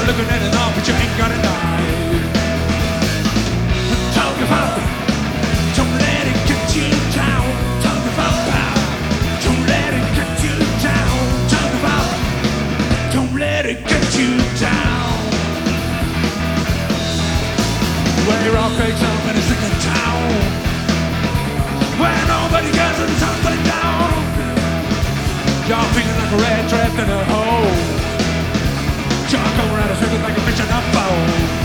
looking at it all, but you ain't got it right. Talk about it, don't let it get you down. Talk about power, don't let it get you down. Talk about it, don't let it get you down. Where you're all crazy, somebody's in the town. Where nobody cares and the sun's going down. Y'all feeling like a rat trapped in a hole. Y'all going around a circle like a fish in a bowl.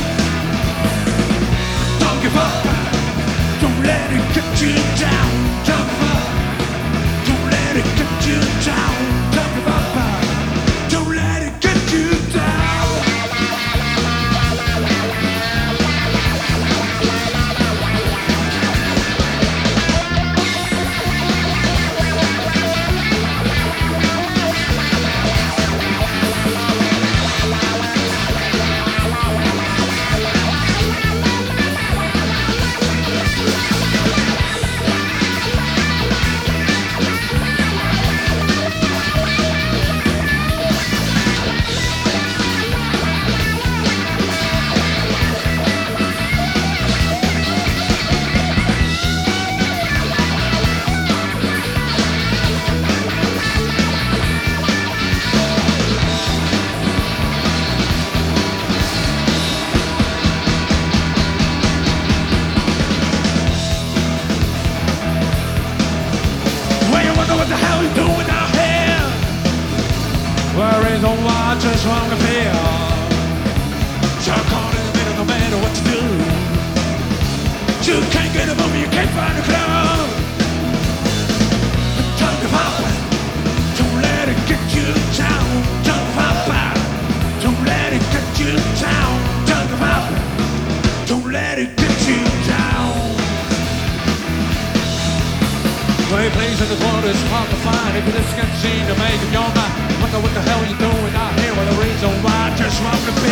Don't give up, don't let it get you down. Don't give up, don't let it get you down. Don't give up, don't let it get you down. What the hell you doing out here? Where is on watch just wrong affair? You're caught in the middle no matter what you do. You can't get a movie, you can't find a club. Talk about it, don't let it get you down. Talk about it, don't let it get you down. Talk about it, don't let it get you down. Play plays in the world is hard to find. If you just can't seem to make up your mind, wonder what the hell you doing out here with the reason why. Just wrong to